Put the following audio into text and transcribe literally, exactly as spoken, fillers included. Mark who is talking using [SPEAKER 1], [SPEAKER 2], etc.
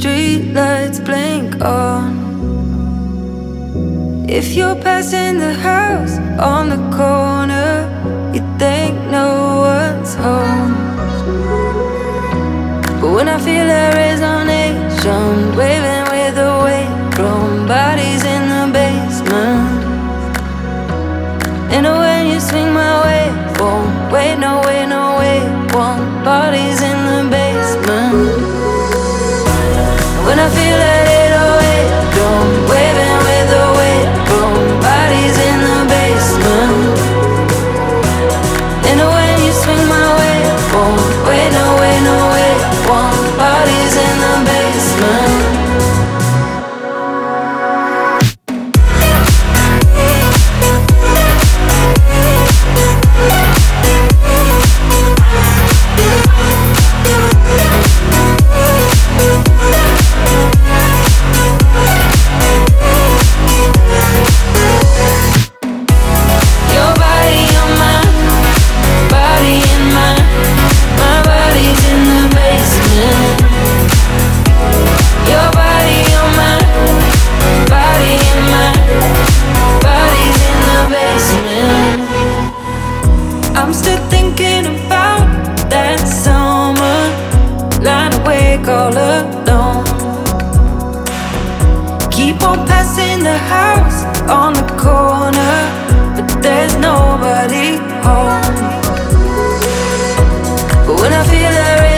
[SPEAKER 1] streetlights blink on. If you're passing the house on the corner, you think no one's home. But when I feel a resonation waving with the weight from bodies in the basement, and when you swing my way, won't wait, no way, no way, won't bodies in the basement. When I feel a little weight from waving with the weight from bodies in the basement, and when you swing my way, won't wait, no way, no way, won't bodies in the basement. I'm still thinking about that summer, lying awake all alone. Keep on passing the house on the corner, but there's nobody home. But when I feel the